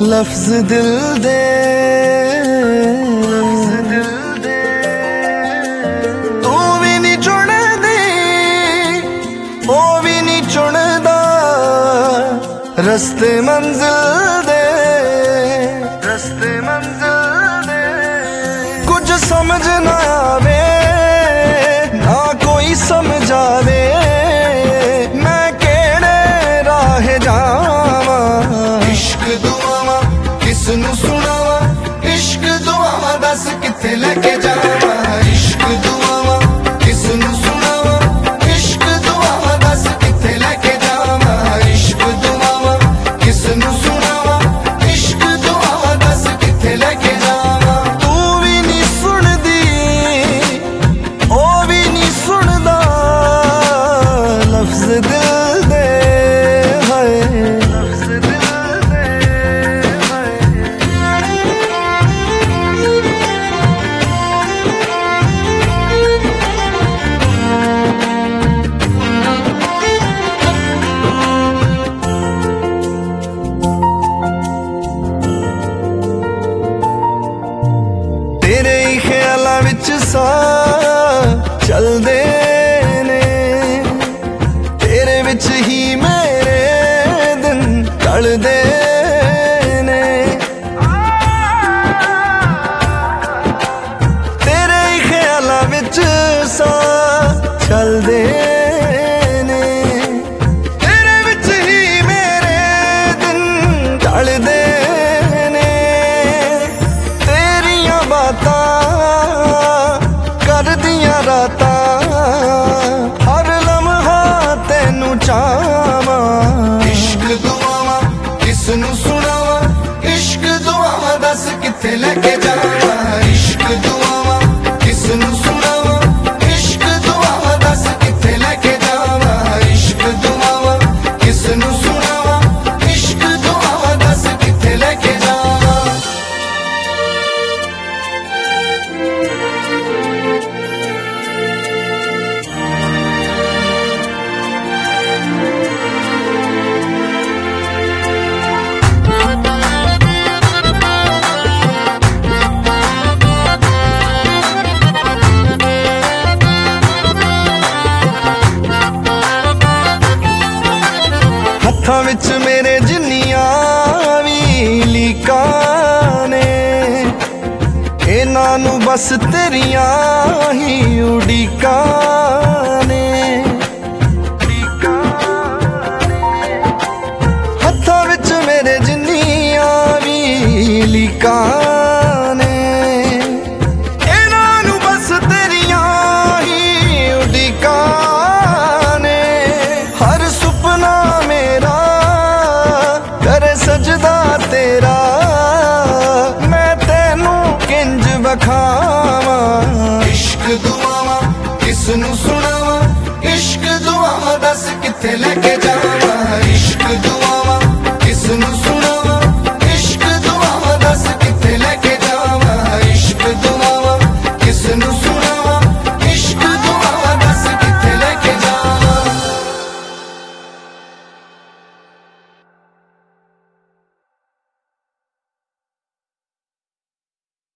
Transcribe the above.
लफ्ज दिल दे, तू भी नहीं चुनदी ओ भी नहीं चुनदा, रस्ते मंजिल दे, रस्ते मंजिल दे। कुछ समझ ना आवे ना कोई समझावे, मैं केड़े राह जावा। इश्क दुआवां किसनू सुनावा, इश्क दुआवां दस किथे लेके जावा। इश्क दुआवां किसनू सुनावा, इश्क दुआवां दस किथे लेके जावा। इश्क दुआवां किसनू सुनावा, इश्क दुआवां दस किथे लेके जावा। तू भी नहीं सुनदी ओ भी नहीं सुनदा, लफ्ज दिल दे हाय, लफ्ज दिल दे हाय। तेरे ही ख्यालां विच सा चलदे ने, तेरे विच ही मेरे दिन ढलदे ने। तेरे ही ख्यालां विच सा चलदे ने, तेरे विच ही मेरे दिन ढलदे ने। तेरियां बातां करदियां रातां, हर लम्हा तेनू चावां। इश्क दुआवां किसनू सुनावा, इश्क दुआवां दस किथे लेके जावा। इश्क दुआवां किसनू सुनावा, इश्क दुआवां दस किथे लेके जावा। इश्क दुआवां किसनू सुनावा, इश्क दुआवां दस किथे लेके जावा। हत्थां विच मेरे जिन्नियां भी लीकां ने, इन्हां नू बस तेरियां ही उड़ीकां ने। हत्थां विच मेरे जिन्नियां भी लीकां ने, इन्हां नू बस तेरियां ही उड़ीकां ने। हर सुपना मेरा करे सजदा तेरा, मैं तेनू किंज बखावा। इश्क दुआवां किसनू सुनावा, इश्क दुआवां दस किथे लेके जा।